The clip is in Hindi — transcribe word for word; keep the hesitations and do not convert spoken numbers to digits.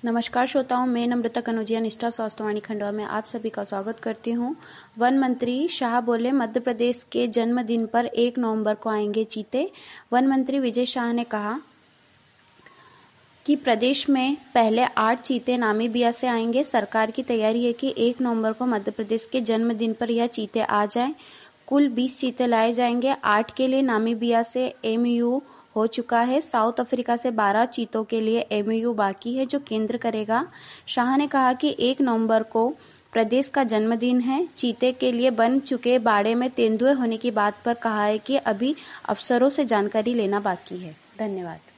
नमस्कार श्रोताओं, मैं नम्रता कनौजिया निष्ठा स्वास्थ्यवाणी खंडवा में आप सभी का स्वागत करती हूं। वन मंत्री शाह बोले, मध्य प्रदेश के जन्मदिन पर एक नवंबर को आएंगे चीते। वन मंत्री विजय शाह ने कहा कि प्रदेश में पहले आठ चीते नामीबिया से आएंगे। सरकार की तैयारी है कि एक नवंबर को मध्य प्रदेश के जन्मदिन पर यह चीते आ जाएं। कुल बीस चीते लाए जाएंगे। आठ के लिए नामीबिया से एमयू हो चुका है। साउथ अफ्रीका से बारह चीतों के लिए एमयू बाकी है, जो केंद्र करेगा। शाह ने कहा कि एक नवंबर को प्रदेश का जन्मदिन है। चीते के लिए बन चुके बाड़े में तेंदुए होने की बात पर कहा है कि अभी अफसरों से जानकारी लेना बाकी है। धन्यवाद।